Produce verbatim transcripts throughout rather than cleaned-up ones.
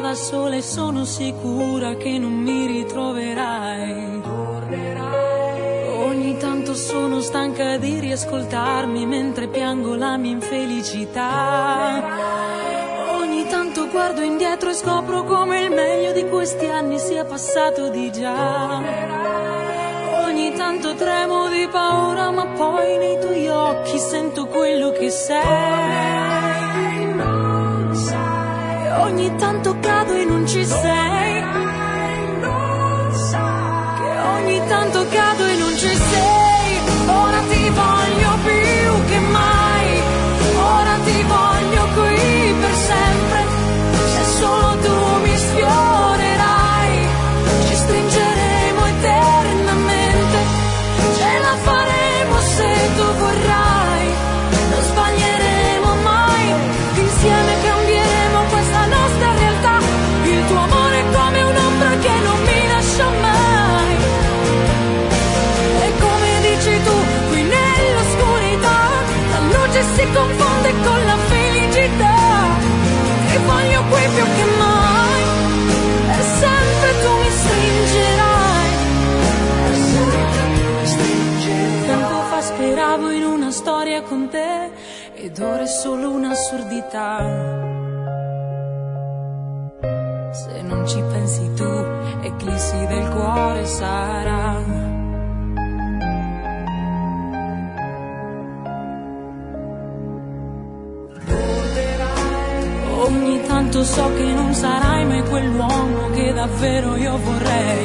da sola e sono sicura che non mi ritroverai. Ogni tanto sono stanca di riascoltarmi mentre piango la mia infelicità. Ogni tanto guardo indietro e scopro come il meglio di questi anni sia passato di già. Ogni tanto tremo di paura, ma poi nei tuoi occhi sento quello che sei. Ogni tanto cado e non ci sei. Che ogni tanto cado e non ci sei. Ora ti voglio più che mai. Ora ti voglio qui per sempre. Se solo tu mi sfiorerai, ci stringeremo eternamente. Ce la faremo se tu vorrai. Non sbaglieremo mai. Insieme cambieremo questa nostra realtà. Il tuo amore è come un'ombra che non mi lascia mai. E come dici tu, qui nell'oscurità la luce si confonde con la felicità. Ti voglio qui più che mai. E sempre tu mi stringerai. E sempre tu mi stringerai. Tempo fa speravo in una storia con te ed ora è solo un'assurdità. Se non ci pensi tu, eclissi del cuore sarà. Ogni tanto so che non sarai mai quell'uomo che davvero io vorrei.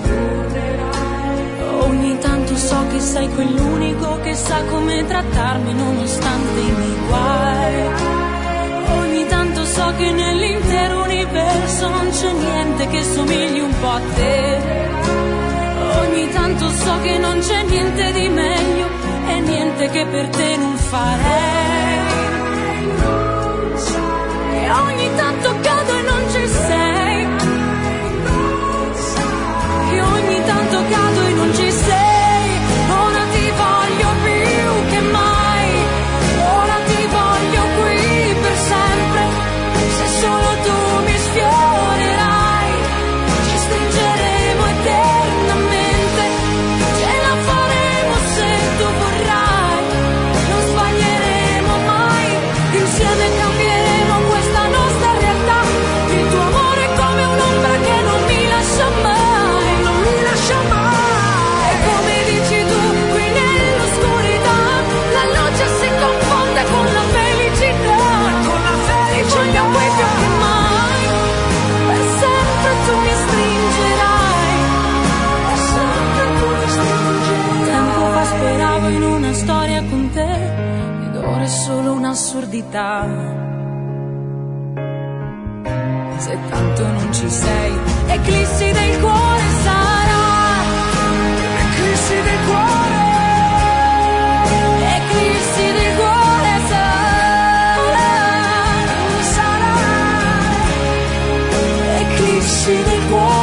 Ogni tanto so che sei quell'unico che sa come trattarmi nonostante i miei guai. Ogni tanto so che nell'intero universo non c'è niente che somigli un po' a te. Ogni tanto so che non c'è niente di meglio e niente che per te non farei. E ogni tanto cado e non ci sei. E ogni tanto cado e non ci sei. Ora ti voglio più che mai. Ora ti voglio qui per sempre. Se solo tu mi sfiorerai, ci stringeremo eternamente. Ce la faremo se tu vorrai. Non sbaglieremo mai. Insieme cambieremo questa nostra realtà. Il tuo amore è come un'ombra che non mi lascia mai. Non mi lascia mai. E come dici tu, qui nell'oscurità la luce si confonde con la felicità. Con la felicità qui più che mai. Per sempre tu mi stringerai. Per sempre tu mi stringerai. Tempo fa speravo in una storia con te ed ora è solo un'assurdità. Se tanto non ci sei, eclissi del cuore sarà. Eclissi del cuore. Eclissi del cuore sarà. Sarà. Eclissi del cuore.